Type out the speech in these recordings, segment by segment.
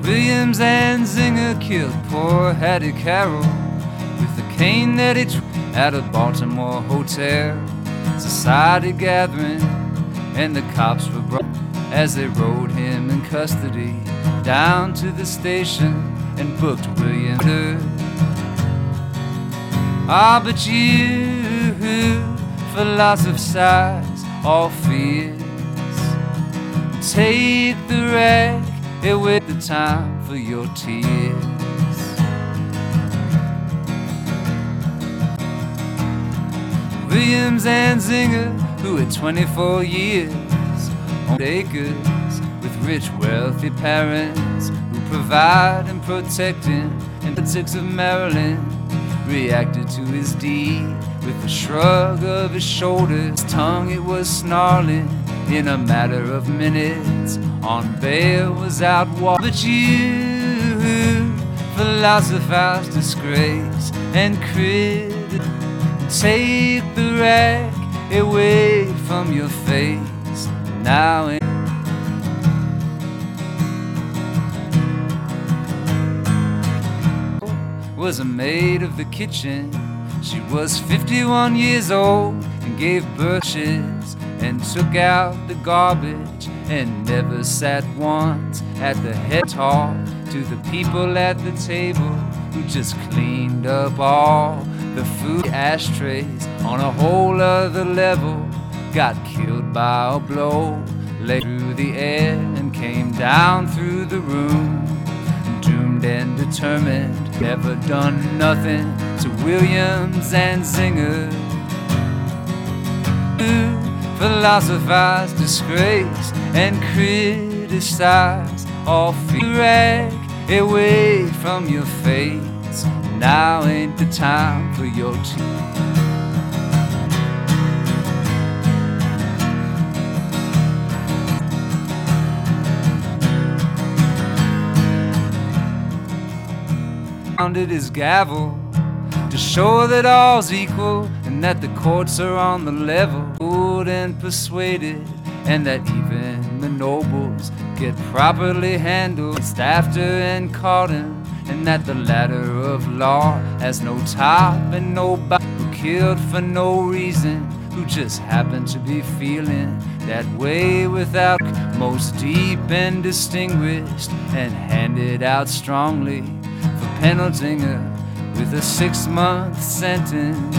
Williams and Zinger killed poor Hattie Carroll with the cane that he threw at a Baltimore hotel. Society gathering and the cops were brought as they rode him in custody down to the station and booked William. Ah, but you philosophize all fears. Take the wreck away the time for your tears. Williams and Zinger, who had 24 years, owned acres with rich, wealthy parents who provide and protect him. And the six of Maryland reacted to his deed with a shrug of his shoulders. His tongue, it was snarling. In a matter of minutes, on bail was out. But you philosophize disgrace and criticism. Take the rag away from your face now. Was a maid of the kitchen. She was 51 years old and gave birth and took out the garbage and never sat once at the head. Talk to the people at the table who just cleaned up all the food. Ashtrays on a whole other level got killed by a blow, lay through the air and came down through the room, doomed and determined, never done nothing to Williams and Zinger. Philosophize disgrace and criticize all fear. Rag away from your face. Now ain't the time for your Pounded his gavel to show that all's equal and that the courts are on the level. And persuaded, and that even the nobles get properly handled. It's after and caught him, and that the ladder of law has no top and no bottom. Who killed for no reason, who just happened to be feeling that way without. Most deep and distinguished, and handed out strongly for Penaldinger with a 6-month sentence.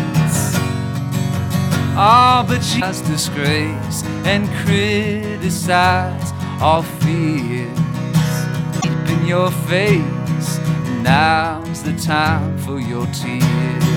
Ah, but you must disgrace and criticize all fears. Deep in your face, now's the time for your tears.